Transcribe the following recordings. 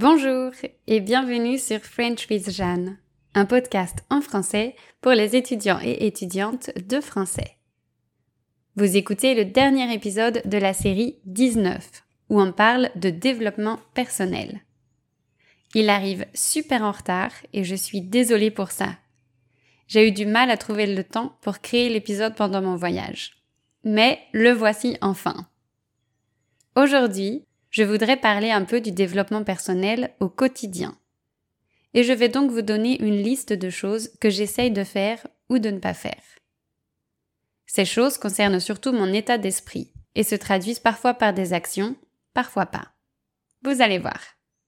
Bonjour et bienvenue sur French with Jeanne, un podcast en français pour les étudiants et étudiantes de français. Vous écoutez le dernier épisode de la série 19, où on parle de développement personnel. Il arrive super en retard et je suis désolée pour ça. J'ai eu du mal à trouver le temps pour créer l'épisode pendant mon voyage. Mais le voici enfin. Aujourd'hui, je voudrais parler un peu du développement personnel au quotidien. Et je vais donc vous donner une liste de choses que j'essaye de faire ou de ne pas faire. Ces choses concernent surtout mon état d'esprit et se traduisent parfois par des actions, parfois pas. Vous allez voir.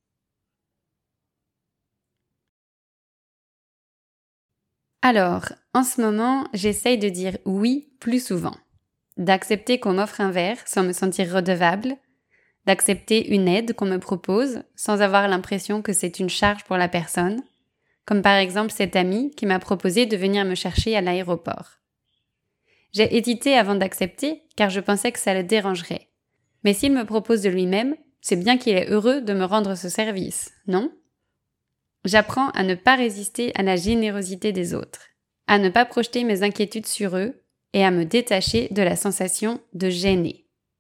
Alors, en ce moment, j'essaye de dire oui plus souvent, d'accepter qu'on m'offre un verre sans me sentir redevable, d'accepter une aide qu'on me propose sans avoir l'impression que c'est une charge pour la personne, comme par exemple cet ami qui m'a proposé de venir me chercher à l'aéroport. J'ai hésité avant d'accepter car je pensais que ça le dérangerait. Mais s'il me propose de lui-même, c'est bien qu'il est heureux de me rendre ce service, non ? J'apprends à ne pas résister à la générosité des autres, à ne pas projeter mes inquiétudes sur eux et à me détacher de la sensation de gêner.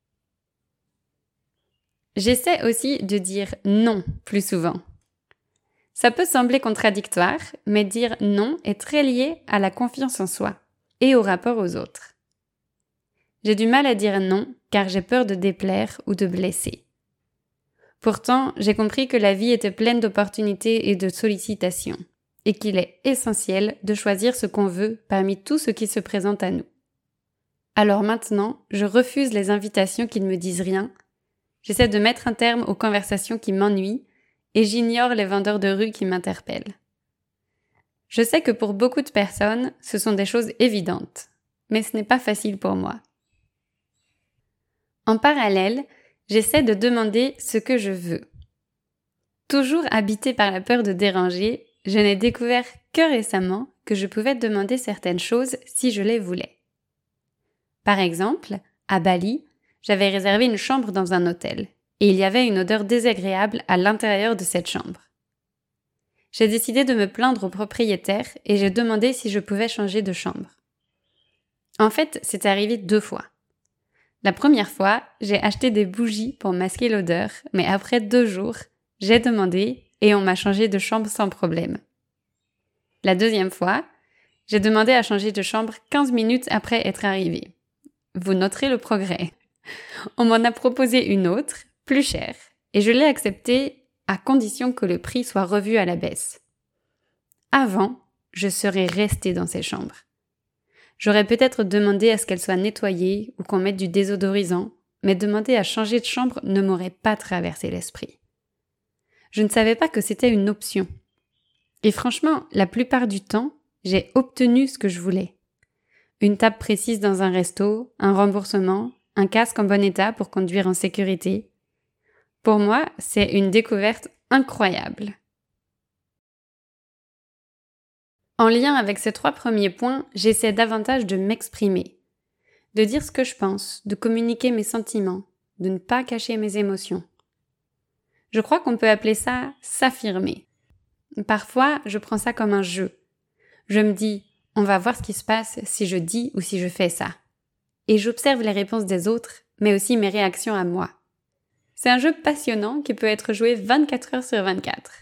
J'essaie aussi de dire non plus souvent. Ça peut sembler contradictoire, mais dire non est très lié à la confiance en soi et au rapport aux autres. J'ai du mal à dire non car j'ai peur de déplaire ou de blesser. Pourtant, j'ai compris que la vie était pleine d'opportunités et de sollicitations et qu'il est essentiel de choisir ce qu'on veut parmi tout ce qui se présente à nous. Alors maintenant, je refuse les invitations qui ne me disent rien. J'essaie de mettre un terme aux conversations qui m'ennuient et j'ignore les vendeurs de rue qui m'interpellent. Je sais que pour beaucoup de personnes, ce sont des choses évidentes, mais ce n'est pas facile pour moi. En parallèle, j'essaie de demander ce que je veux. Toujours habitée par la peur de déranger, je n'ai découvert que récemment que je pouvais demander certaines choses si je les voulais. Par exemple, à Bali, j'avais réservé une chambre dans un hôtel et il y avait une odeur désagréable à l'intérieur de cette chambre. J'ai décidé de me plaindre au propriétaire et j'ai demandé si je pouvais changer de chambre. En fait, c'est arrivé 2 fois. La première fois, j'ai acheté des bougies pour masquer l'odeur, mais après 2 jours, j'ai demandé et on m'a changé de chambre sans problème. La deuxième fois, j'ai demandé à changer de chambre 15 minutes après être arrivée. Vous noterez le progrès. On m'en a proposé une autre, plus chère, et je l'ai acceptée à condition que le prix soit revu à la baisse. Avant, je serais restée dans ces chambres. J'aurais peut-être demandé à ce qu'elles soient nettoyées ou qu'on mette du désodorisant, mais demander à changer de chambre ne m'aurait pas traversé l'esprit. Je ne savais pas que c'était une option. Et franchement, la plupart du temps, j'ai obtenu ce que je voulais. Une table précise dans un resto, un remboursement, un casque en bon état pour conduire en sécurité. Pour moi, c'est une découverte incroyable. En lien avec ces 3 premiers points, j'essaie davantage de m'exprimer, de dire ce que je pense, de communiquer mes sentiments, de ne pas cacher mes émotions. Je crois qu'on peut appeler ça s'affirmer. Parfois, je prends ça comme un jeu. Je me dis, on va voir ce qui se passe si je dis ou si je fais ça. Et j'observe les réponses des autres, mais aussi mes réactions à moi. C'est un jeu passionnant qui peut être joué 24 heures sur 24.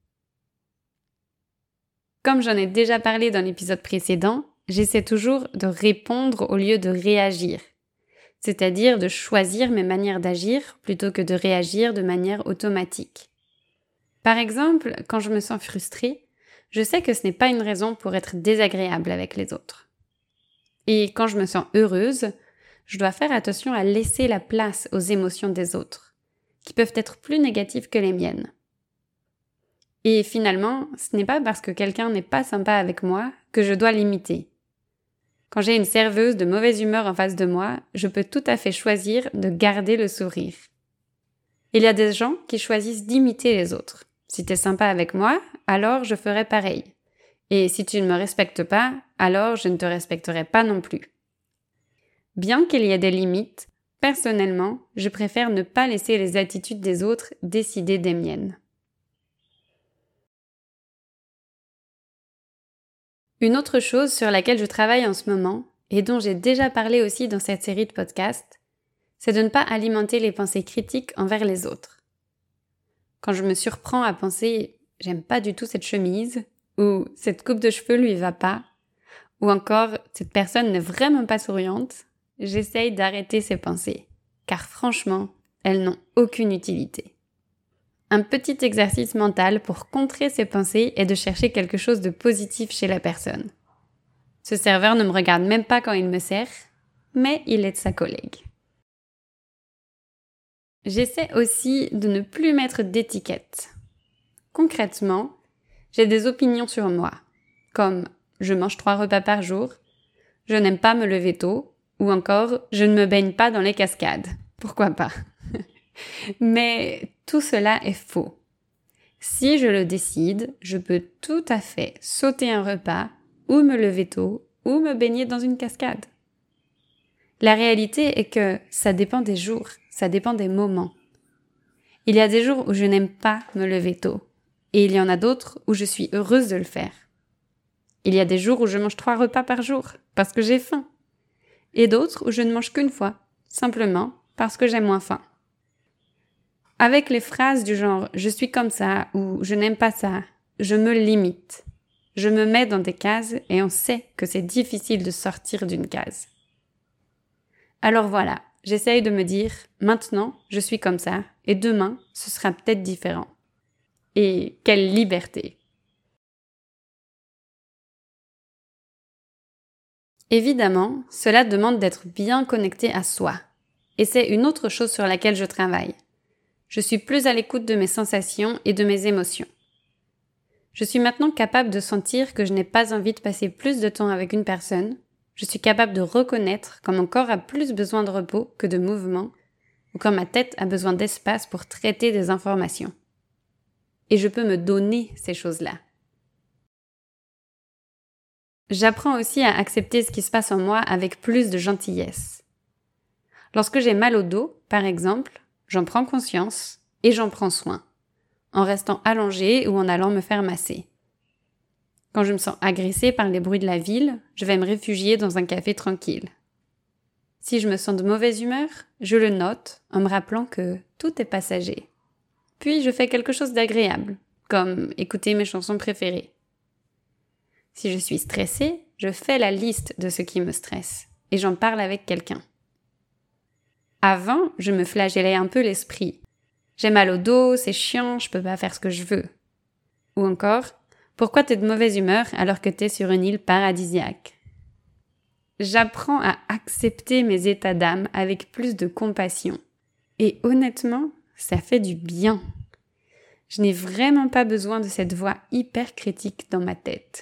Comme j'en ai déjà parlé dans l'épisode précédent, j'essaie toujours de répondre au lieu de réagir. C'est-à-dire de choisir mes manières d'agir plutôt que de réagir de manière automatique. Par exemple, quand je me sens frustrée, je sais que ce n'est pas une raison pour être désagréable avec les autres. Et quand je me sens heureuse, je dois faire attention à laisser la place aux émotions des autres, qui peuvent être plus négatives que les miennes. Et finalement, ce n'est pas parce que quelqu'un n'est pas sympa avec moi que je dois l'imiter. Quand j'ai une serveuse de mauvaise humeur en face de moi, je peux tout à fait choisir de garder le sourire. Il y a des gens qui choisissent d'imiter les autres. Si tu es sympa avec moi, alors je ferai pareil. Et si tu ne me respectes pas, alors je ne te respecterai pas non plus. Bien qu'il y ait des limites, personnellement, je préfère ne pas laisser les attitudes des autres décider des miennes. Une autre chose sur laquelle je travaille en ce moment, et dont j'ai déjà parlé aussi dans cette série de podcasts, c'est de ne pas alimenter les pensées critiques envers les autres. Quand je me surprends à penser « j'aime pas du tout cette chemise » ou « cette coupe de cheveux lui va pas » ou encore « cette personne n'est vraiment pas souriante », j'essaye d'arrêter ces pensées, car franchement, elles n'ont aucune utilité. Un petit exercice mental pour contrer ces pensées est de chercher quelque chose de positif chez la personne. Ce serveur ne me regarde même pas quand il me sert, mais il est de sa collègue. J'essaie aussi de ne plus mettre d'étiquette. Concrètement, j'ai des opinions sur moi, comme je mange 3 repas par jour, je n'aime pas me lever tôt, ou encore je ne me baigne pas dans les cascades. Pourquoi pas? Mais tout cela est faux. Si je le décide, je peux tout à fait sauter un repas, ou me lever tôt, ou me baigner dans une cascade. La réalité est que ça dépend des jours, ça dépend des moments. Il y a des jours où je n'aime pas me lever tôt, et il y en a d'autres où je suis heureuse de le faire. Il y a des jours où je mange 3 repas par jour, parce que j'ai faim, et d'autres où je ne mange qu'une fois, simplement parce que j'ai moins faim. Avec les phrases du genre « je suis comme ça » ou « je n'aime pas ça », je me limite. Je me mets dans des cases et on sait que c'est difficile de sortir d'une case. Alors voilà, j'essaye de me dire « maintenant, je suis comme ça et demain, ce sera peut-être différent ». Et quelle liberté! Évidemment, cela demande d'être bien connecté à soi. Et c'est une autre chose sur laquelle je travaille. Je suis plus à l'écoute de mes sensations et de mes émotions. Je suis maintenant capable de sentir que je n'ai pas envie de passer plus de temps avec une personne. Je suis capable de reconnaître quand mon corps a plus besoin de repos que de mouvement, ou quand ma tête a besoin d'espace pour traiter des informations. Et je peux me donner ces choses-là. J'apprends aussi à accepter ce qui se passe en moi avec plus de gentillesse. Lorsque j'ai mal au dos, par exemple, j'en prends conscience et j'en prends soin, en restant allongée ou en allant me faire masser. Quand je me sens agressée par les bruits de la ville, je vais me réfugier dans un café tranquille. Si je me sens de mauvaise humeur, je le note en me rappelant que tout est passager. Puis je fais quelque chose d'agréable, comme écouter mes chansons préférées. Si je suis stressée, je fais la liste de ce qui me stresse et j'en parle avec quelqu'un. Avant, je me flagellais un peu l'esprit. J'ai mal au dos, c'est chiant, je peux pas faire ce que je veux. Ou encore, pourquoi t'es de mauvaise humeur alors que t'es sur une île paradisiaque? J'apprends à accepter mes états d'âme avec plus de compassion. Et honnêtement, ça fait du bien. Je n'ai vraiment pas besoin de cette voix hyper critique dans ma tête.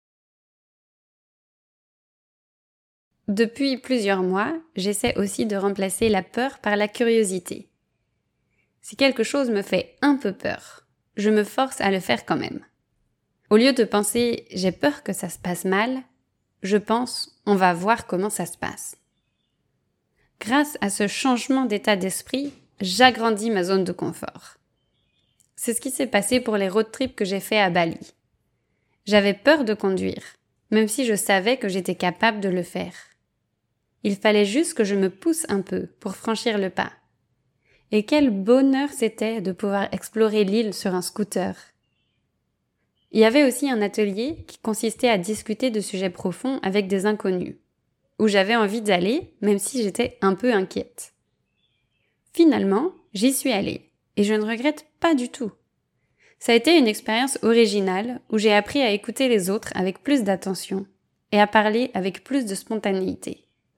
Depuis plusieurs mois, j'essaie aussi de remplacer la peur par la curiosité. Si quelque chose me fait un peu peur, je me force à le faire quand même. Au lieu de penser « j'ai peur que ça se passe mal », je pense « on va voir comment ça se passe ». Grâce à ce changement d'état d'esprit, j'agrandis ma zone de confort. C'est ce qui s'est passé pour les road trips que j'ai fait à Bali. J'avais peur de conduire, même si je savais que j'étais capable de le faire. Il fallait juste que je me pousse un peu pour franchir le pas. Et quel bonheur c'était de pouvoir explorer l'île sur un scooter. Il y avait aussi un atelier qui consistait à discuter de sujets profonds avec des inconnus, où j'avais envie d'aller, même si j'étais un peu inquiète. Finalement, j'y suis allée, et je ne regrette pas du tout. Ça a été une expérience originale où j'ai appris à écouter les autres avec plus d'attention et à parler avec plus de spontanéité.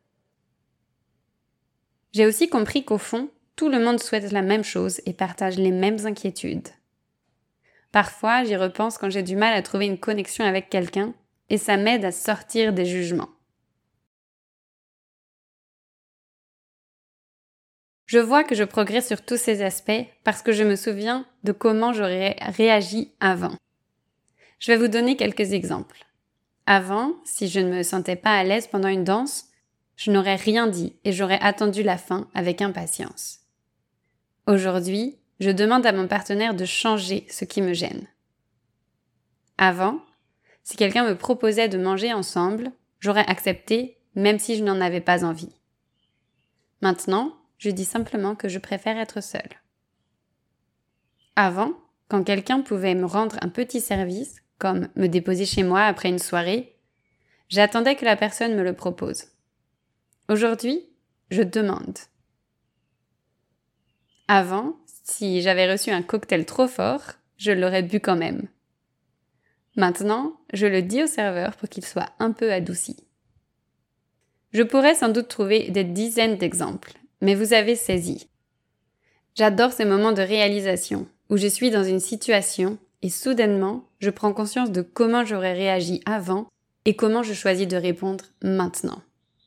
J'ai aussi compris qu'au fond, tout le monde souhaite la même chose et partage les mêmes inquiétudes. Parfois, j'y repense quand j'ai du mal à trouver une connexion avec quelqu'un et ça m'aide à sortir des jugements. Je vois que je progresse sur tous ces aspects parce que je me souviens de comment j'aurais réagi avant. Je vais vous donner quelques exemples. Avant, si je ne me sentais pas à l'aise pendant une danse, je n'aurais rien dit et j'aurais attendu la fin avec impatience. Aujourd'hui, je demande à mon partenaire de changer ce qui me gêne. Avant, Si quelqu'un me proposait de manger ensemble, j'aurais accepté même si je n'en avais pas envie. Maintenant, je dis simplement que je préfère être seule. Avant, quand quelqu'un pouvait me rendre un petit service, comme me déposer chez moi après une soirée, j'attendais que la personne me le propose. Aujourd'hui, je demande. Avant, si j'avais reçu un cocktail trop fort, je l'aurais bu quand même. Maintenant, je le dis au serveur pour qu'il soit un peu adouci. Je pourrais sans doute trouver des dizaines d'exemples, mais vous avez saisi. J'adore ces moments de réalisation, où je suis dans une situation et soudainement, je prends conscience de comment j'aurais réagi avant et comment je choisis de répondre maintenant.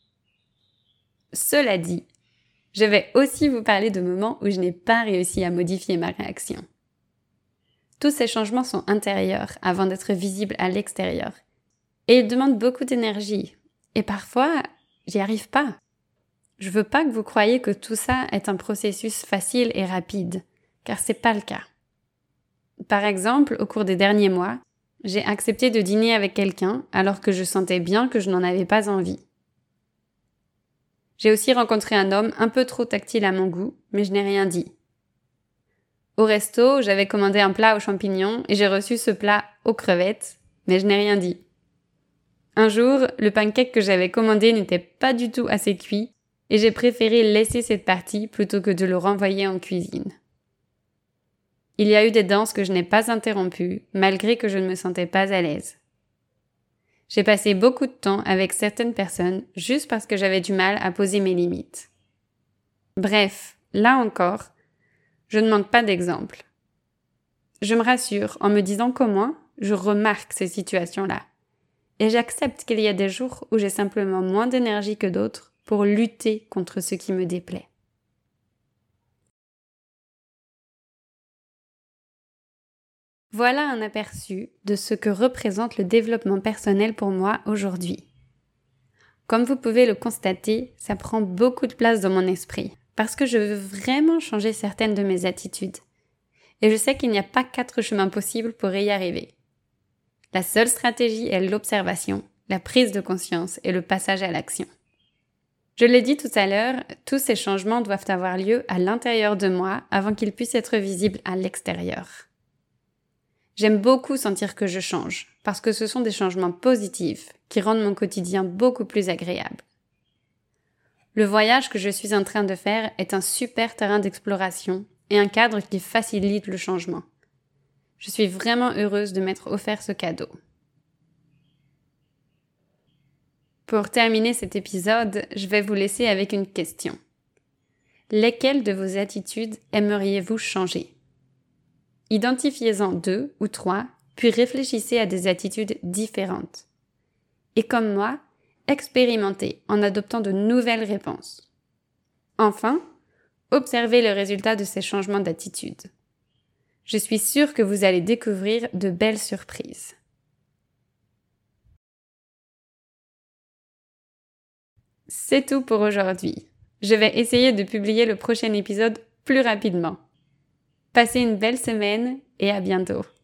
Cela dit, je vais aussi vous parler de moments où je n'ai pas réussi à modifier ma réaction. Tous ces changements sont intérieurs avant d'être visibles à l'extérieur. Et ils demandent beaucoup d'énergie. Et parfois, j'y arrive pas. Je veux pas que vous croyiez que tout ça est un processus facile et rapide, car c'est pas le cas. Par exemple, au cours des derniers mois, j'ai accepté de dîner avec quelqu'un alors que je sentais bien que je n'en avais pas envie. J'ai aussi rencontré un homme un peu trop tactile à mon goût, mais je n'ai rien dit. Au resto, j'avais commandé un plat aux champignons et j'ai reçu ce plat aux crevettes, mais je n'ai rien dit. Un jour, le pancake que j'avais commandé n'était pas du tout assez cuit et j'ai préféré laisser cette partie plutôt que de le renvoyer en cuisine. Il y a eu des danses que je n'ai pas interrompues, malgré que je ne me sentais pas à l'aise. J'ai passé beaucoup de temps avec certaines personnes juste parce que j'avais du mal à poser mes limites. Bref, là encore, je ne manque pas d'exemples. Je me rassure en me disant qu'au moins, je remarque ces situations-là. Et j'accepte qu'il y a des jours où j'ai simplement moins d'énergie que d'autres pour lutter contre ce qui me déplaît. Voilà un aperçu de ce que représente le développement personnel pour moi aujourd'hui. Comme vous pouvez le constater, ça prend beaucoup de place dans mon esprit, parce que je veux vraiment changer certaines de mes attitudes. Et je sais qu'il n'y a pas 4 chemins possibles pour y arriver. La seule stratégie est l'observation, la prise de conscience et le passage à l'action. Je l'ai dit tout à l'heure, tous ces changements doivent avoir lieu à l'intérieur de moi avant qu'ils puissent être visibles à l'extérieur. J'aime beaucoup sentir que je change, parce que ce sont des changements positifs qui rendent mon quotidien beaucoup plus agréable. Le voyage que je suis en train de faire est un super terrain d'exploration et un cadre qui facilite le changement. Je suis vraiment heureuse de m'être offert ce cadeau. Pour terminer cet épisode, je vais vous laisser avec une question. Lesquelles de vos attitudes aimeriez-vous changer ? Identifiez-en 2 ou 3, puis réfléchissez à des attitudes différentes. Et comme moi, expérimentez en adoptant de nouvelles réponses. Enfin, observez le résultat de ces changements d'attitude. Je suis sûre que vous allez découvrir de belles surprises. C'est tout pour aujourd'hui. Je vais essayer de publier le prochain épisode plus rapidement. Passez une belle semaine et à bientôt.